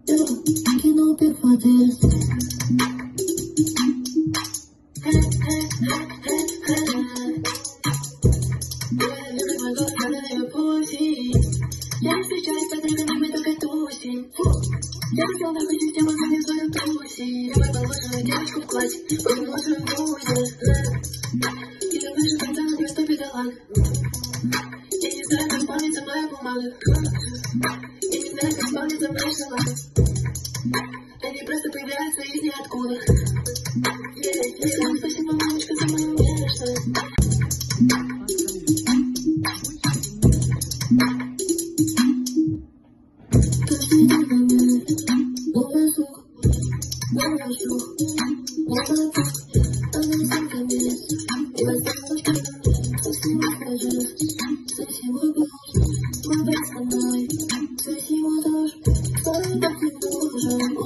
que no perfortes. Я встречаюсь с отрывами, только тусим. Я хотел нахуй систему, за свою туси. Я положила девочку в классе, положила в вузе. И на выше танцевала просто бедолаг. Я не знаю, как исполнится моя бумага. Я не знаю, как исполнится моя желание. Они просто появляются из ниоткуда. Спасибо, мамочка, за мою нежность. Каждый день на мне новый звук, новый звук, новый звук. Она сам конец, и возможно, совсем ухожу. Спасибо, Бог, мой брат со мной. Спасибо, тоже, что так не нужен.